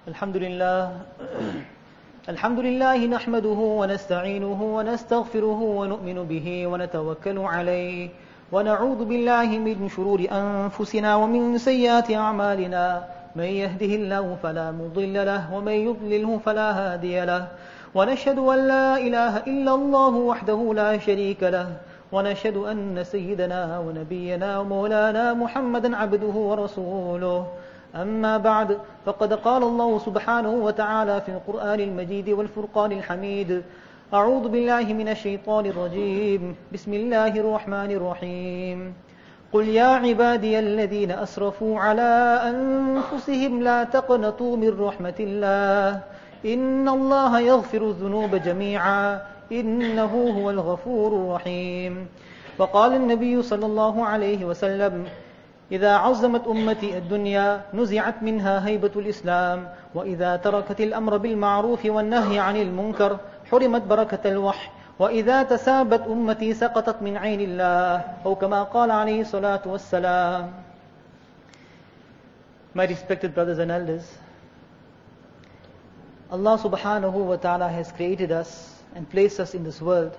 الحمد لله نحمده ونستعينه ونستغفره ونؤمن به ونتوكل عليه ونعوذ بالله من شرور أنفسنا ومن سيئات أعمالنا من يهده الله فلا مضل له ومن يضلله فلا هادي له ونشهد أن لا إله إلا الله وحده لا شريك له ونشهد أن سيدنا ونبينا ومولانا محمدا عبده ورسوله أما بعد فقد قال الله سبحانه وتعالى في القرآن المجيد والفرقان الحميد أعوذ بالله من الشيطان الرجيم بسم الله الرحمن الرحيم قل يا عبادي الذين أسرفوا على أنفسهم لا تقنطوا من رحمة الله إن الله يغفر الذنوب جميعا إنه هو الغفور الرحيم وقال النبي صلى الله عليه وسلم إذا عظمت أمتي الدنيا نزعت منها هيبة الإسلام وإذا تركت الأمر بالمعروف والنهي عن المنكر حرمت بركة الوحي وإذا تسابت أمتي سقطت من عين الله أو كما قال عليه الصلاة والسلام. My respected brothers and elders, Allah subhanahu wa ta'ala has created us and placed us in this world.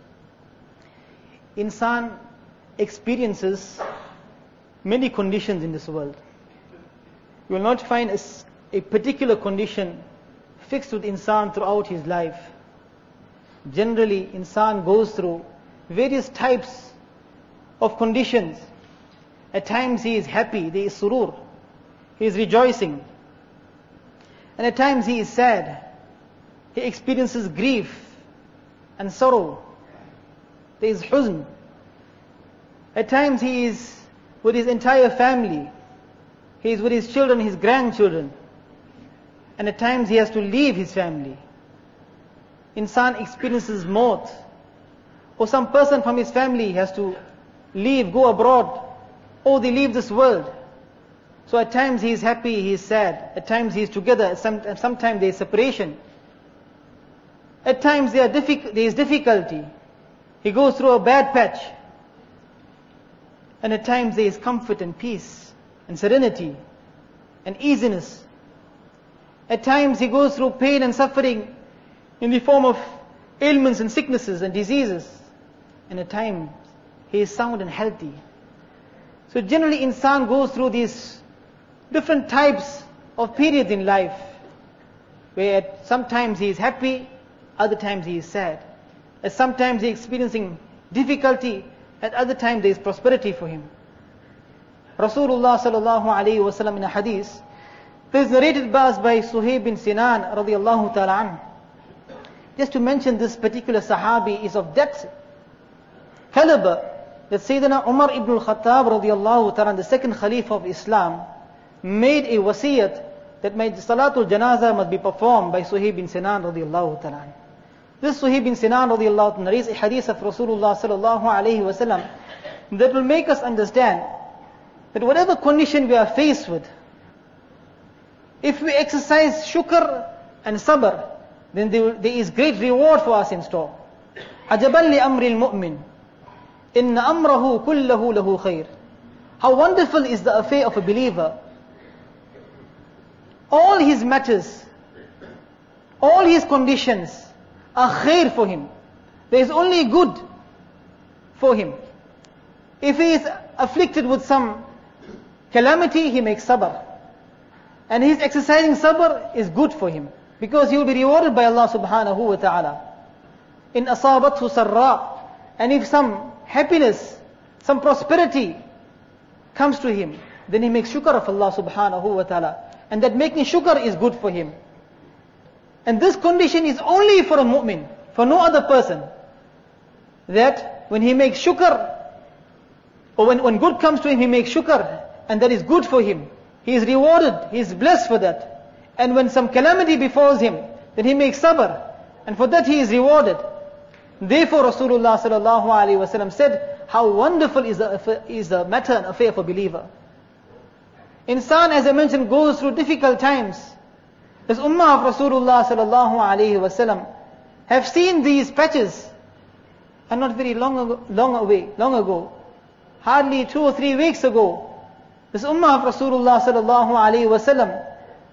Insan experiences many conditions in this world. You will not find a particular condition fixed with insan throughout his life. Generally, insan goes through various types of conditions. At times he is happy, there is surur, he is rejoicing. And at times he is sad, he experiences grief and sorrow. There is huzn. At times he is with his entire family. He is with his children, his grandchildren. And at times he has to leave his family. Insan experiences maut. Or some person from his family has to leave, go abroad. Or they leave this world. So at times he is happy, he is sad. At times he is together, sometimes there is separation. At times there is difficulty. He goes through a bad patch. And at times there is comfort and peace and serenity and easiness. At times he goes through pain and suffering in the form of ailments and sicknesses and diseases. And at times he is sound and healthy. So generally insan goes through these different types of periods in life, where sometimes he is happy, other times he is sad. At sometimes he is experiencing difficulty, at other times there is prosperity for him. Rasulullah sallallahu alayhi wa sallam in a hadith, this is narrated by Suhaib bin Sinan radiyallahu ta'ala anhu. Just to mention, this particular sahabi is of that caliber that Sayyidina Umar ibn al-Khattab radiyallahu ta'ala, the second Khalif of Islam, made a wasiyat that Salatul Janazah must be performed by Suhaib bin Sinan radiyallahu ta'ala anhu. This Suhaib bin Sinan radiyallahu ta'ala narrates a hadith of Rasulullah sallallahu alayhi wa sallam that will make us understand that whatever condition we are faced with, if we exercise shukr and sabr, then there is great reward for us in store. Ajaban li amri al-mu'min, inna amrahu kullahu lahu khair. How wonderful is the affair of a believer. All his matters, all his conditions are khair for him. There is only good for him. If he is afflicted with some calamity, he makes sabr. And his exercising sabr is good for him, because he will be rewarded by Allah subhanahu wa ta'ala. In asabathu sarra, and if some happiness, some prosperity comes to him, then he makes shukr of Allah subhanahu wa ta'ala. And that making shukr is good for him. And this condition is only for a mu'min, for no other person. That when he makes shukr, or when good comes to him, he makes shukr, and that is good for him. He is rewarded, he is blessed for that. And when some calamity befalls him, then he makes sabr, and for that he is rewarded. Therefore Rasulullah sallallahu alaihi wasallam said, how wonderful is the matter and affair of a believer. Insan, as I mentioned, goes through difficult times. This ummah of Rasulullah sallallahu alayhi wa sallam have seen these patches, and not very long ago, hardly 2 or 3 weeks ago, this ummah of Rasulullah sallallahu alayhi wa sallam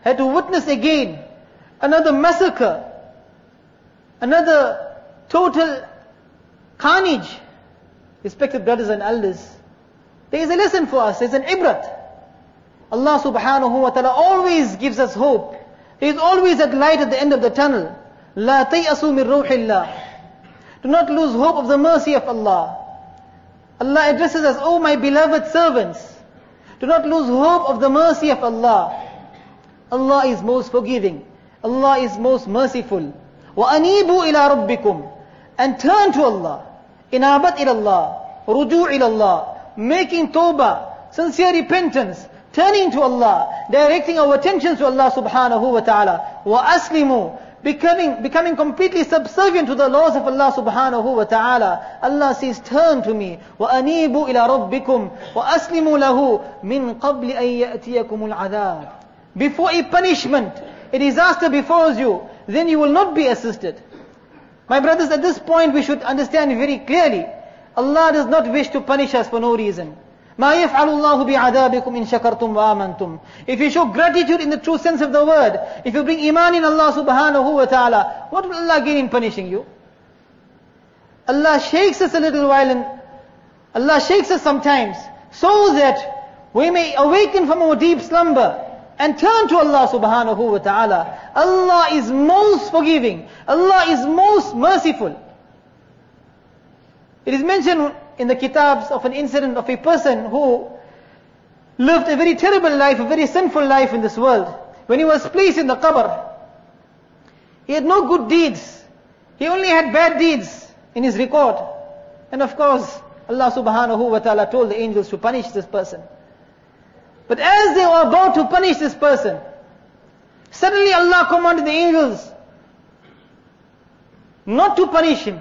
had to witness again another massacre, another total carnage. Respected brothers and elders, there is a lesson for us, there is an ibrat. Allah subhanahu wa ta'ala always gives us hope. There is always that light at the end of the tunnel. La tay'asu min ruhillah. Do not lose hope of the mercy of Allah. Allah addresses us, "O my beloved servants, do not lose hope of the mercy of Allah. Allah is most forgiving. Allah is most merciful. وَأَنِيبُوا إِلَىٰ رَبِّكُمْ." And turn to Allah. Inabat ilallah. Ruju' ilallah. Making tawbah, sincere repentance, turning to Allah, directing our attentions to Allah subhanahu wa ta'ala. وَأَسْلِمُوا. Becoming completely subservient to the laws of Allah subhanahu wa ta'ala. Allah says, turn to me. وَأَنِيبُوا إِلَىٰ رَبِّكُمْ وَأَسْلِمُوا لَهُ مِنْ قَبْلِ أَنْ يَأْتِيَكُمُ الْعَذَابِ. Before a punishment, a disaster befalls you, then you will not be assisted. My brothers, at this point we should understand very clearly, Allah does not wish to punish us for no reason. مَا يَفْعَلُ اللَّهُ بِعَذَابِكُمْ إِن شَكَرْتُمْ وَآمَنْتُمْ. If you show gratitude in the true sense of the word, if you bring iman in Allah subhanahu wa ta'ala, what will Allah gain in punishing you? Allah shakes us a little while, and Allah shakes us sometimes, so that we may awaken from our deep slumber and turn to Allah subhanahu wa ta'ala. Allah is most forgiving. Allah is most merciful. It is mentioned in the kitabs of an incident of a person who lived a very terrible life, a very sinful life in this world. When he was placed in the qabr, he had no good deeds. He only had bad deeds in his record. And of course, Allah subhanahu wa ta'ala told the angels to punish this person. But as they were about to punish this person, suddenly Allah commanded the angels not to punish him.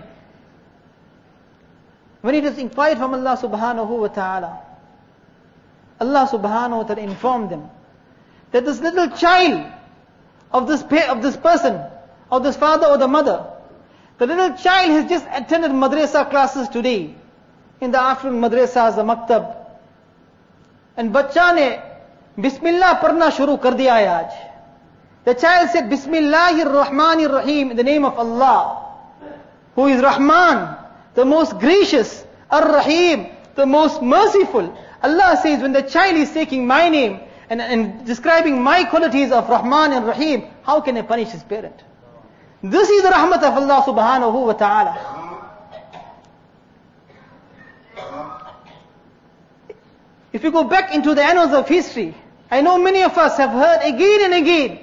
When it was inquired from Allah subhanahu wa ta'ala, Allah subhanahu wa ta'ala informed them that this little child of this person, of this father or the mother, the little child has just attended madrasa classes today, in the afternoon madrasas, the maktab. And bachcha ne Bismillah parna shuru kar diya hai aaj. The child said, Bismillahir Rahmanir Rahim, in the name of Allah, who is Rahman, the most gracious, Ar-Rahim, the most merciful. Allah says, when the child is taking my name and describing my qualities of Rahman and Rahim, how can I punish his parent? This is the rahmat of Allah subhanahu wa ta'ala. If you go back into the annals of history, I know many of us have heard again and again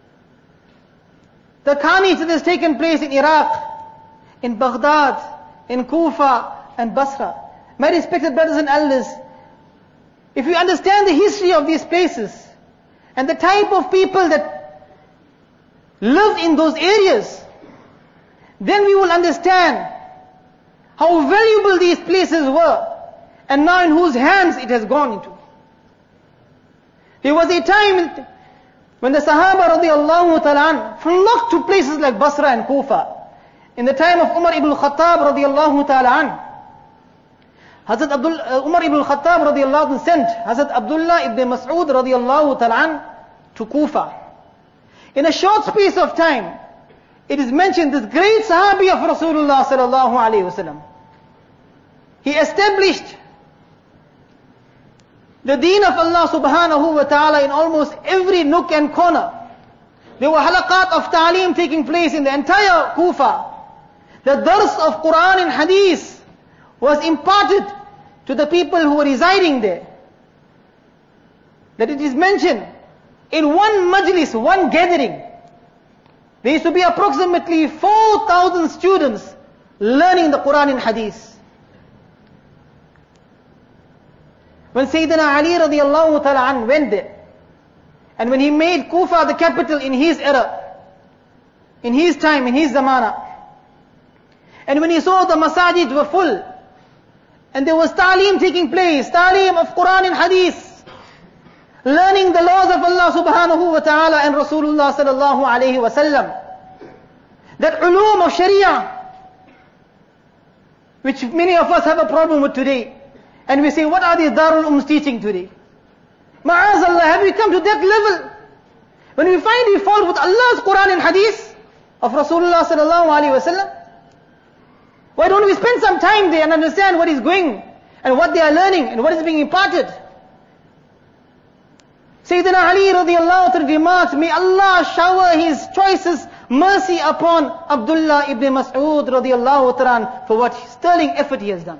the carnage that has taken place in Iraq, in Baghdad, in Kufa and Basra. My respected brothers and elders, if you understand the history of these places and the type of people that lived in those areas, then we will understand how valuable these places were and now in whose hands it has gone into. There was a time when the Sahaba radiallahu ta'ala flocked to places like Basra and Kufa. In the time of Umar ibn Khattab radiallahu ta'ala, Hazrat Umar ibn Khattab radiallahu sent Hazrat Abdullah ibn Mas'ud radiallahu ta'ala to Kufa. In a short space of time, it is mentioned this great Sahabi of Rasulullah sallallahu alayhi wasallam, he established the deen of Allah subhanahu wa ta'ala in almost every nook and corner. There were halaqat of ta'aleem taking place in the entire Kufa. The dars of Quran and Hadith was imparted to the people who were residing there. That it is mentioned, in one majlis, one gathering, there used to be approximately 4,000 students learning the Quran and Hadith. When Sayyidina Ali radiallahu ta'ala went there, and when he made Kufa the capital in his era, in his time, in his zamana, and when he saw the masajid were full, and there was ta'aleem taking place, ta'aleem of Quran and Hadith, learning the laws of Allah subhanahu wa ta'ala and Rasulullah sallallahu alayhi wa sallam, that ulum of Sharia, which many of us have a problem with today. And we say, what are these Darul Um's teaching today? Ma'azallah, have we come to that level? When we find we fault with Allah's Quran and Hadith of Rasulullah sallallahu alaihi wasallam, why don't we spend some time there and understand what is going and what they are learning and what is being imparted? Sayyidina Ali radiallahu anhu remarks, may Allah shower His choicest mercy upon Abdullah ibn Mas'ud radiallahu anhu for what sterling effort he has done.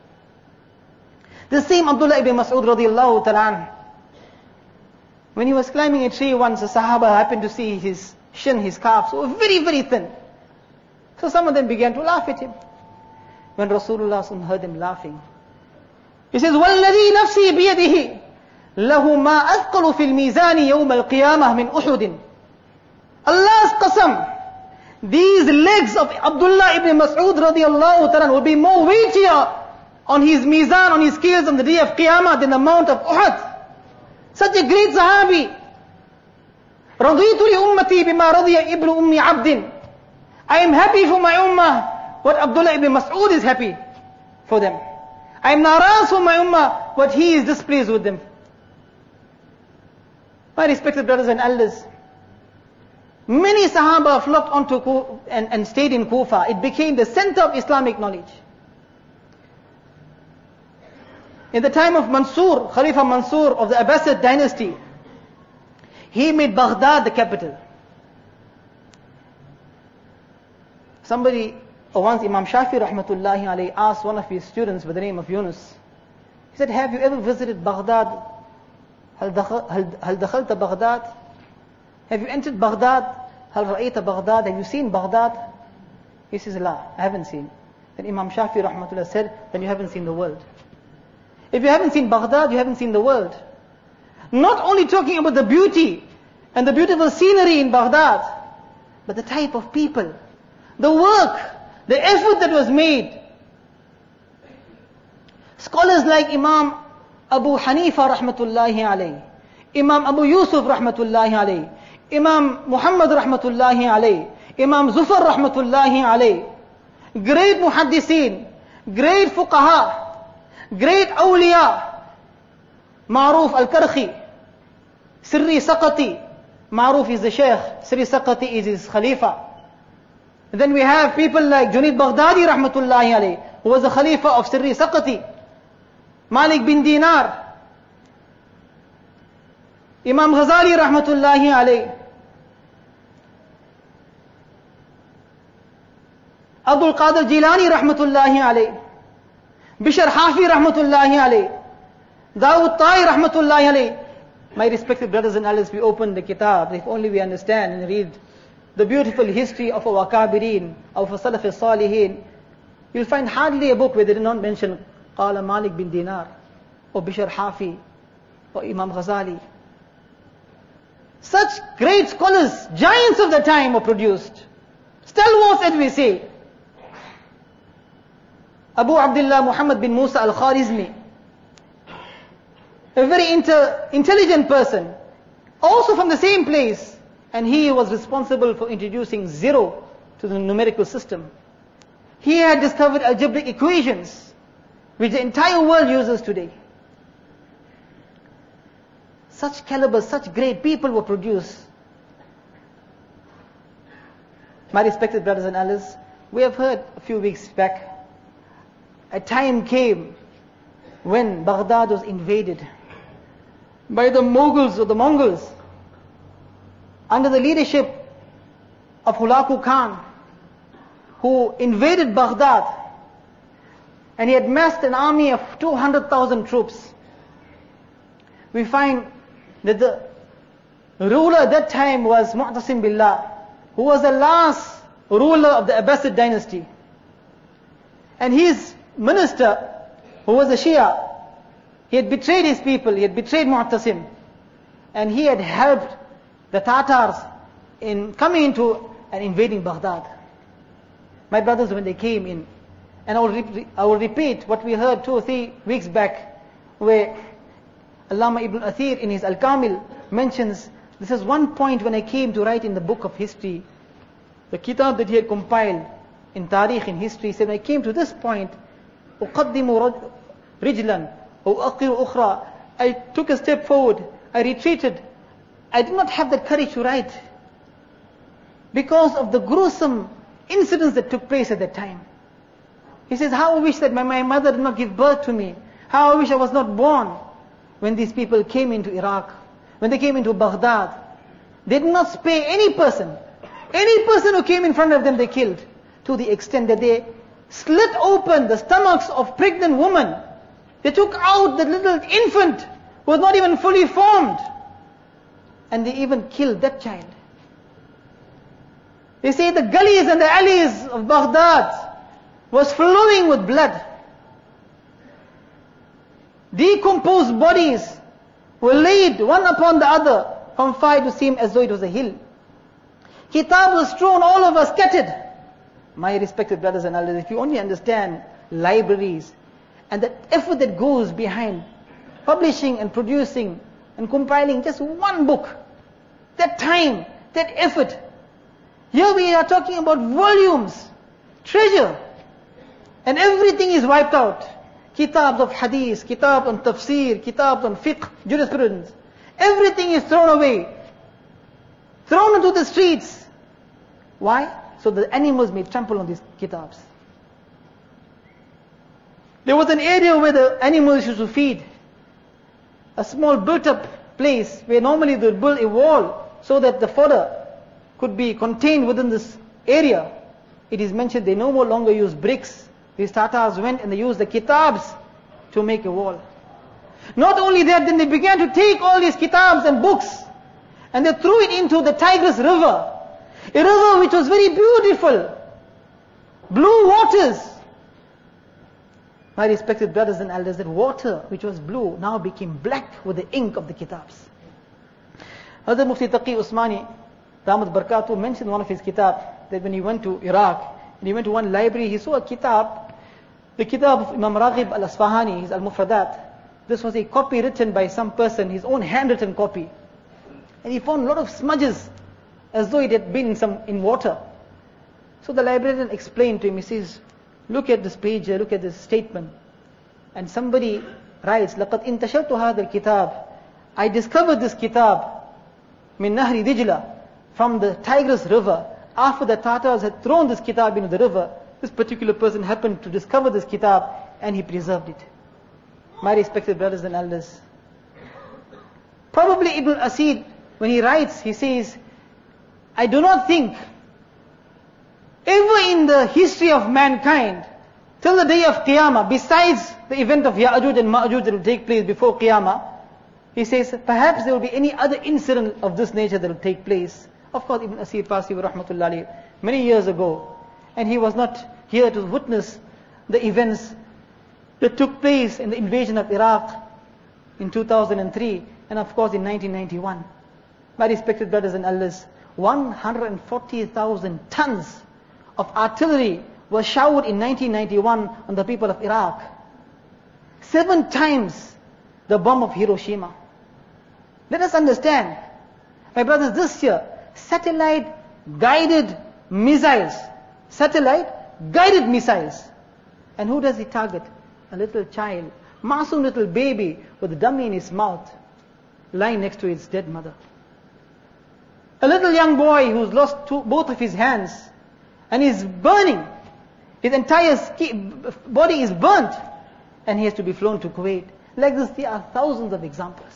The same Abdullah ibn Mas'ud radiallahu anhu, when he was climbing a tree once, a Sahaba happened to see his shin, his calves, were very, very thin. So some of them began to laugh at him. When Rasulullah heard them laughing, he says, وَالَّذِي نَفْسِي بِيَدِهِ لَهُ مَا أَثْقَلُ فِي الْمِيزَانِ يَوْمَ الْقِيَامَةِ مِنْ أُحُدٍ. Allah's qasam, these legs of Abdullah ibn Mas'ud radiallahu ta'ala will be more weightier on his mizan, on his scales on the day of Qiyamah than the Mount of Uhud. Such a great Sahabi. رَضِيتُ لِأُمَّتِي بِمَا رَضِيَ إِبْنُ أُمِّ عَبْدٍ. I am happy for my ummah what Abdullah ibn Mas'ud is happy for them. I am naraz for my ummah what he is displeased with them. My respected brothers and elders, many Sahaba flocked onto and stayed in Kufa. It became the center of Islamic knowledge. In the time of Mansur, Khalifa Mansur of the Abbasid dynasty, he made Baghdad the capital. Once Imam Shafi rahmatullahi alayhi asked one of his students by the name of Yunus, he said, have you ever visited Baghdad? هل دخلت بغداد? Have you entered Baghdad? هل رأيت بغداد? Have you seen Baghdad? He says, La, I haven't seen. Then Imam Shafi rahmatullah said, then you haven't seen the world. If you haven't seen Baghdad, you haven't seen the world. Not only talking about the beauty and the beautiful scenery in Baghdad, but the type of people, the work, the effort that was made. Scholars like Imam Abu Hanifa rahmatullahi alayhi, Imam Abu Yusuf rahmatullahi alayhi, Imam Muhammad rahmatullahi alayhi, Imam Zufar rahmatullahi alayhi, great muhaddiseen, great fuqaha, great awliya, Ma'ruf al-Karkhi, Sirri Saqati, Ma'ruf is the Shaykh, Sirri Saqati is his Khalifa. And then we have people like Junaid Baghdadi rahmatullahi alayhi, who was the Khalifa of Sirri Saqati, Malik bin Dinar, Imam Ghazali rahmatullahi alayhi, Abdul Qadir Jilani rahmatullahi alayhi, Bishr Hafi rahmatullahi alayhi, Dawood Tai rahmatullahi alayhi. My respected brothers and elders, we open the kitab, if only we understand and read the beautiful history of our Kabirin, of our Salaf al-Salihin, you'll find hardly a book where they did not mention Qala Malik bin Dinar, or Bishr Hafi, or Imam Ghazali. Such great scholars, giants of the time were produced. Stalwarts, as we say. Abu Abdullah Muhammad bin Musa al-Kharizmi, a very intelligent person, also from the same place, and he was responsible for introducing zero to the numerical system. He had discovered algebraic equations, which the entire world uses today. Such caliber, such great people were produced. My respected brothers and elders, we have heard a few weeks back, a time came when Baghdad was invaded by the Mughals or the Mongols under the leadership of Hulaku Khan, who invaded Baghdad, and he had massed an army of 200,000 troops. We find that the ruler at that time was Mu'tasim Billah, who was the last ruler of the Abbasid dynasty. And his minister, who was a Shia, he had betrayed his people, he had betrayed Mu'tasim, and he had helped the Tatars in coming into and invading Baghdad. My brothers, when they came in, and I will repeat what we heard 2 or 3 weeks back, where Allama Ibn Athir in his Al-Kamil mentions, this is one point when I came to write in the book of history, the kitab that he had compiled in Tarikh, in history, he said, when I came to this point, أُقَدِّمُ رِجْلًا وَأُؤَخِّرُ أُخْرَى, I took a step forward, I retreated I did not have the courage to write because of the gruesome incidents that took place at that time. He says, how I wish that my mother did not give birth to me. How I wish I was not born. When these people came into Iraq, when they came into Baghdad, they did not spare any person. Any person who came in front of them, they killed. To the extent that they slit open the stomachs of pregnant women. They took out the little infant who was not even fully formed. And they even killed that child. They say the gullies and the alleys of Baghdad was flowing with blood. Decomposed bodies were laid one upon the other from far to seem as though it was a hill. Kitab was strewn all over, scattered. My respected brothers and elders, if you only understand libraries and the effort that goes behind publishing and producing and compiling just one book, that time, that effort. Here we are talking about volumes, treasure, and everything is wiped out. Kitabs of hadith, kitabs on tafsir, kitabs on fiqh, jurisprudence. Everything is thrown away, thrown into the streets. Why? So the animals may trample on these kitabs. There was an area where the animals used to feed. A small built-up place where normally they would build a wall so that the fodder could be contained within this area. It is mentioned they no more longer use bricks. These Tatars went and they used the kitabs to make a wall. Not only that, then they began to take all these kitabs and books and they threw it into the Tigris River. A river which was very beautiful. Blue waters. My respected brothers and elders, that water which was blue now became black with the ink of the kitabs. Hazrat Mufti Taqi Usmani, Damat Barakatuh, mentioned in one of his kitab that when he went to Iraq, and he went to one library, he saw a kitab, the kitab of Imam Raghib al-Asfahani, his Al-Mufradat. This was a copy written by some person, his own handwritten copy. And he found a lot of smudges, as though it had been in water. So the librarian explained to him, he says, look at this page, look at this statement. And somebody writes, لَقَدْ انْتَشَرْتُ هَذَا الْكِتَابِ I discovered this kitab, min Nahri Dijla, from the Tigris River. After the Tatars had thrown this kitab into the river, this particular person happened to discover this kitab and he preserved it. My respected brothers and elders. Probably Ibn Asid, when he writes, he says, I do not think ever in the history of mankind, till the day of Qiyamah, besides the event of Ya'juj and Ma'juj that will take place before Qiyamah, he says, perhaps there will be any other incident of this nature that will take place. Of course, Ibn Asir passed away, rahmatullahi, many years ago. And he was not here to witness the events that took place in the invasion of Iraq in 2003 and of course in 1991. My respected brothers and elders, 140,000 tons of artillery was showered in 1991 on the people of Iraq. 7 times the bomb of Hiroshima. Let us understand, my brothers, this year, satellite-guided missiles. Satellite-guided missiles. And who does it target? A little child, masoom little baby with a dummy in his mouth, lying next to his dead mother. A little young boy who's lost both of his hands and is burning. His entire body is burnt and he has to be flown to Kuwait. Like this, there are thousands of examples.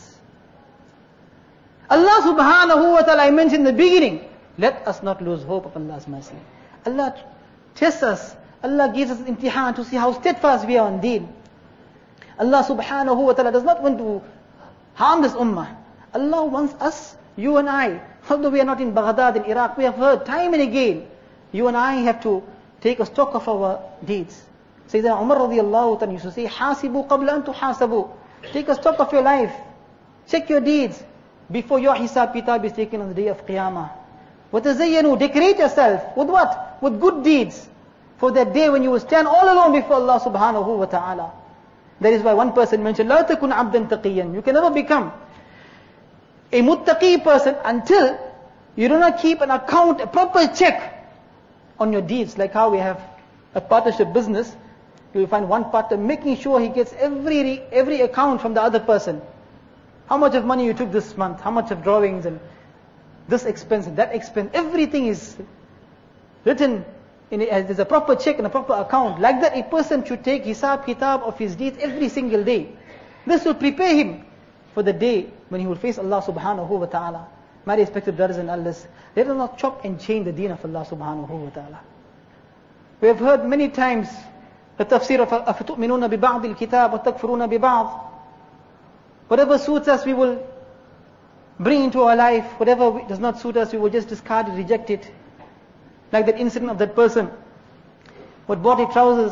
Allah subhanahu wa ta'ala, I mentioned in the beginning, let us not lose hope of Allah's mercy. Allah tests us. Allah gives us imtihan to see how steadfast we are on deen. Allah subhanahu wa ta'ala does not want to harm this ummah. Allah wants us, you and I, although we are not in Baghdad, in Iraq, we have heard time and again, you and I have to take a stock of our deeds. Sayyidina Umar radiyallahu ta'ala used to say, Hasibu qabla an tuhasabu. Take a stock of your life. Check your deeds before your hisab kitab is taken on the day of Qiyamah. وَتَزَيَّنُوا, decorate yourself. With what? With good deeds. For that day when you will stand all alone before Allah subhanahu wa ta'ala. That is why one person mentioned, لَا تَكُنْ عَبْدًا تَقِيًّا. You can never become a muttaqi person until you do not keep an account, a proper check on your deeds. Like how we have a partnership business, you will find one partner making sure he gets every account from the other person. How much of money you took this month, how much of drawings and this expense and that expense, everything is written in it. There's a proper check and a proper account. Like that, a person should take hisab, kitab of his deeds every single day. This will prepare him for the day when he will face Allah subhanahu wa ta'ala. My respected brothers and elders, let us not chop and change the deen of Allah subhanahu wa ta'ala. We have heard many times the tafsir of أَفَتُؤْمِنُونَ بِبَعْضِ الْكِتَابِ وَتَكْفُرُونَ بِبَعْضِ. Whatever suits us, we will bring into our life. Whatever does not suit us, we will just discard it, reject it. Like that incident of that person who bought his trousers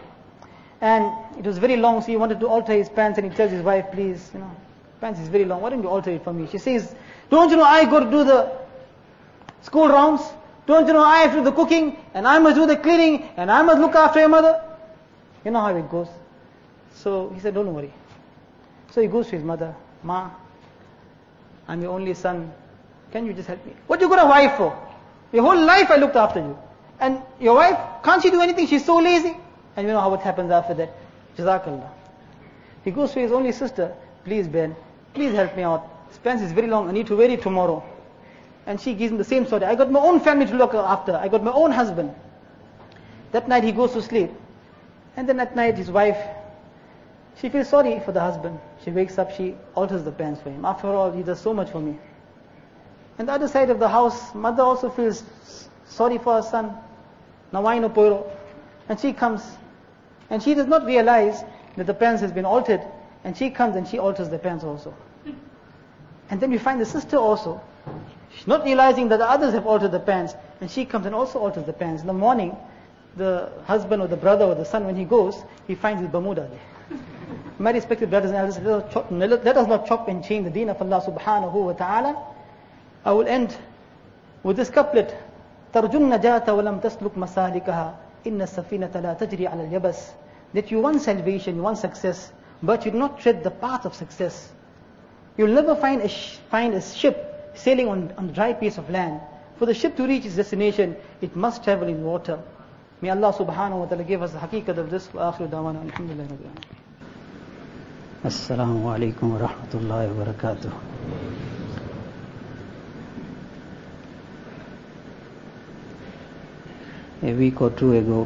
and it was very long, so he wanted to alter his pants, and he tells his wife, please, pants is very long, why don't you alter it for me? She says, don't you know I got to do the school rounds? Don't you know I have to do the cooking, and I must do the cleaning, and I must look after your mother? You know how it goes. So he said, don't worry. So he goes to his mother, Ma, I'm your only son, can you just help me? What you got a wife for? Your whole life I looked after you. And your wife, can't she do anything? She's so lazy. And you know how it happens after that. Jazakallah. He goes to his only sister, please Ben, please help me out. This pants is very long, I need to wear it tomorrow. And she gives him the same story. I got my own family to look after. I got my own husband. That night he goes to sleep. And then at night his wife, she feels sorry for the husband. She wakes up, she alters the pants for him. After all, he does so much for me. And the other side of the house, mother also feels sorry for her son. Nawaino Poiro. And she comes. And she does not realize that the pants has been altered. And she comes and she alters the pants also. And then we find the sister also. She's not realizing that the others have altered the pants. And she comes and also alters the pants. In the morning, the husband or the brother or the son, when he goes, he finds his Bermuda there. My respected brothers and elders, let us not chop and change the deen of Allah subhanahu wa ta'ala. I will end with this couplet. تَرْجُ النَّجَاةَ وَلَمْ تَسْلُكْ مَسَالِكَهَا إِنَّ السَّفِينَةَ لَا تَجْرِي عَلَى الْيَبَسِ. That you want salvation, you want success, but you do not tread the path of success. You'll never find a ship sailing on a dry piece of land. For the ship to reach its destination, it must travel in water. May Allah subhanahu wa ta'ala give us the haqiqat of this. Wa akhiru da'wana alhamdulillahi rabbil alamin. Assalamu alaikum wa rahmatullahi wa barakatuh. A week or two ago,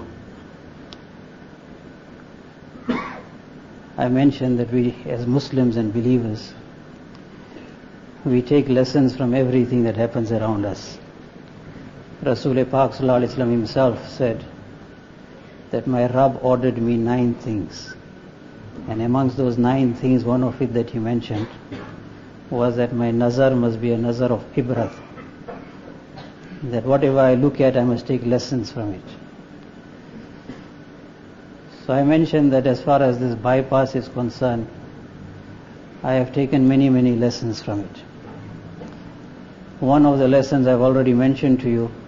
I mentioned that we as Muslims and believers, we take lessons from everything that happens around us. Rasul Pak Sallallahu Alaihi Wasallam himself said that my Rabb ordered me 9 things. And amongst those 9 things, one of it that he mentioned was that my nazar must be a nazar of ibrat. That whatever I look at, I must take lessons from it. So I mentioned that as far as this bypass is concerned, I have taken many, many lessons from it. One of the lessons I've already mentioned to you,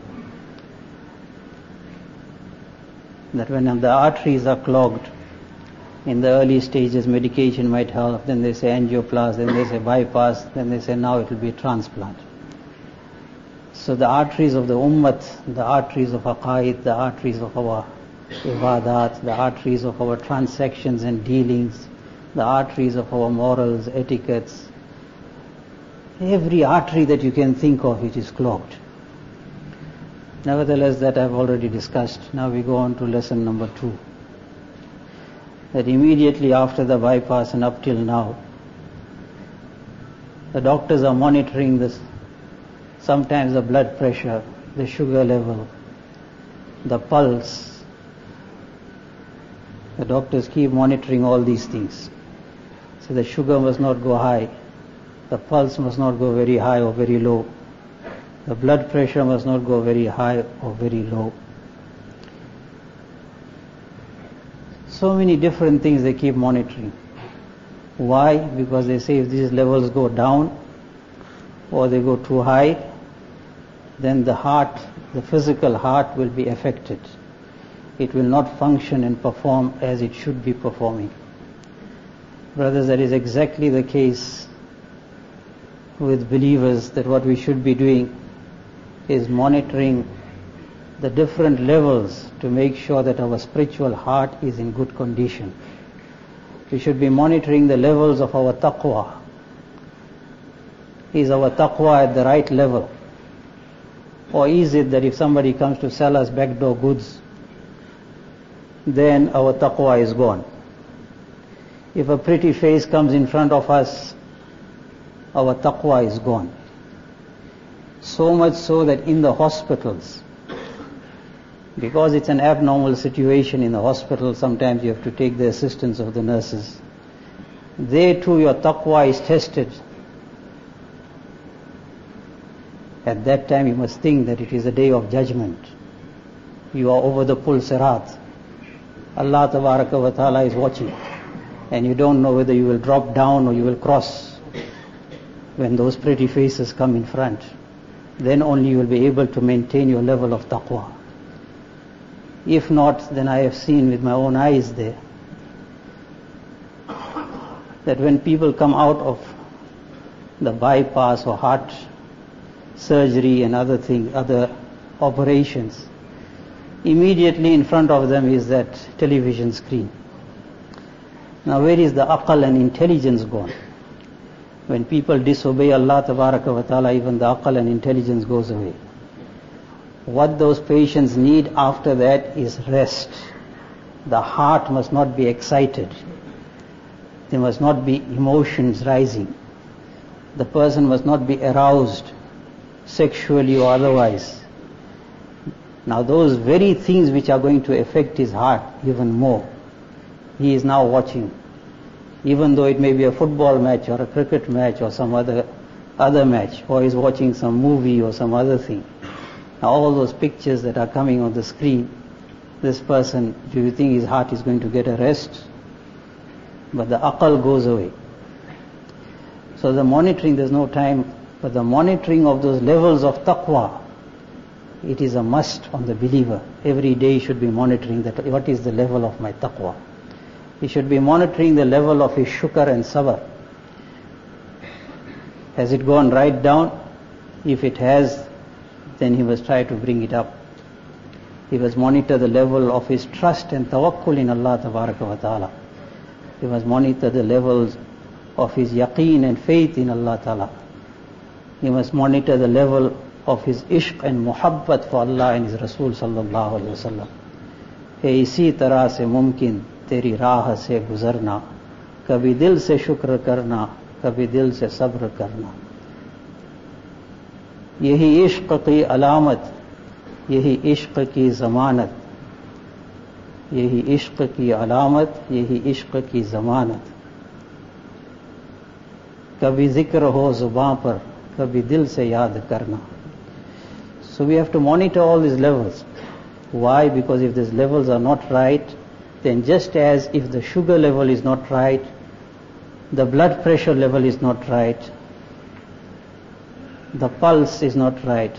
that when the arteries are clogged, in the early stages medication might help, then they say angioplasty, then they say bypass, then they say now it will be transplant. So the arteries of the ummat, the arteries of aqaid, the arteries of our ibadat, the arteries of our transactions and dealings, the arteries of our morals, etiquettes, every artery that you can think of, it is clogged. Nevertheless, that I've already discussed. Now we go on to lesson number 2. That immediately after the bypass and up till now, the doctors are monitoring this, sometimes the blood pressure, the sugar level, the pulse. The doctors keep monitoring all these things. So the sugar must not go high, the pulse must not go very high or very low, the blood pressure must not go very high or very low. So many different things they keep monitoring. Why? Because they say if these levels go down or they go too high, then the heart, the physical heart will be affected. It will not function and perform as it should be performing. Brothers, that is exactly the case with believers, that what we should be doing is monitoring the different levels to make sure that our spiritual heart is in good condition. We should be monitoring the levels of our taqwa, Is our taqwa at the right level? Or is it that if somebody comes to sell us backdoor goods, then our taqwa is gone? If a pretty face comes in front of us, our taqwa is gone. So much so that in the hospitals, because it's an abnormal situation in the hospital, sometimes you have to take the assistance of the nurses. There too your taqwa is tested. At that time you must think that it is a day of judgment. You are over the Pul Sirat. Allah Tabaraka wa Ta'ala is watching. And you don't know whether you will drop down or you will cross when those pretty faces come in front. Then only you will be able to maintain your level of taqwa. If not, then I have seen with my own eyes there that when people come out of the bypass or heart surgery and other operations, immediately in front of them is that television screen. Now where is the aql and intelligence gone? When people disobey Allah Tabaraka wa Ta'ala, even the aql and intelligence goes away. What those patients need after that is rest. The heart must not be excited. There must not be emotions rising. The person must not be aroused sexually or otherwise. Now those very things which are going to affect his heart even more, he is now watching. Even though it may be a football match or a cricket match or some other match, or he's watching some movie or some other thing. Now all those pictures that are coming on the screen, this person, do you think his heart is going to get a rest? But the aql goes away. So the monitoring, there's no time, but the monitoring of those levels of taqwa, it is a must on the believer. Every day he should be monitoring that, what is the level of my taqwa? He should be monitoring the level of his shukr and sabr. Has it gone right down? If it has, then he must try to bring it up. He must monitor the level of his trust and tawakkul in Allah Tabaraka wa Ta'ala. He must monitor the levels of his yaqeen and faith in Allah Ta'ala. He must monitor the level of his ishq and muhabbat for Allah and his Rasul sallallahu alaihi wasallam. Hey, isi tarah se mumkin तेरी राह से गुजरना, कभी दिल से शुक्र करना, कभी दिल से सब्र करना. यही इश्क की अलामत, यही इश्क की जमानत, यही इश्क की अलामत, यही इश्क की जमानत. कभी जिक्र हो जुबान पर, कभी दिल से याद करना. So we have to monitor all these levels. Why? Because if these levels are not right, then just as if the sugar level is not right, the blood pressure level is not right, the pulse is not right,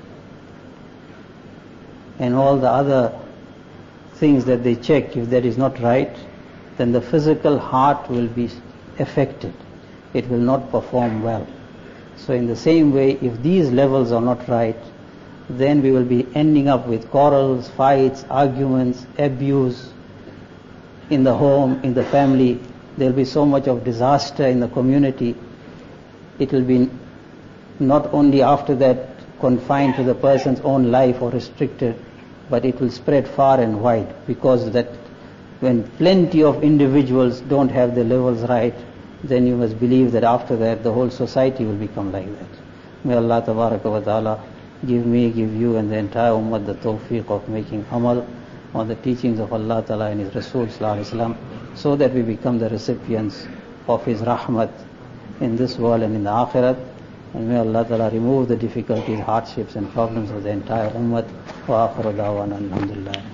and all the other things that they check, if that is not right, then the physical heart will be affected. It will not perform well. So in the same way, if these levels are not right, then we will be ending up with quarrels, fights, arguments, abuse, in the home, in the family. There will be so much of disaster in the community. It will be not only after that confined to the person's own life or restricted, but it will spread far and wide, because that when plenty of individuals don't have their levels right, then you must believe that after that the whole society will become like that. May Allah Tabaraka wa Ta'ala give me, give you and the entire ummah the tawfiq of making amal on the teachings of Allah Ta'ala and His Rasul Sallallahu Alaihi Wasallam, so that we become the recipients of His rahmat in this world and in the akhirat. And may Allah Ta'ala remove the difficulties, hardships and problems of the entire ummah. Wa akhiru da'wana alhamdulillah.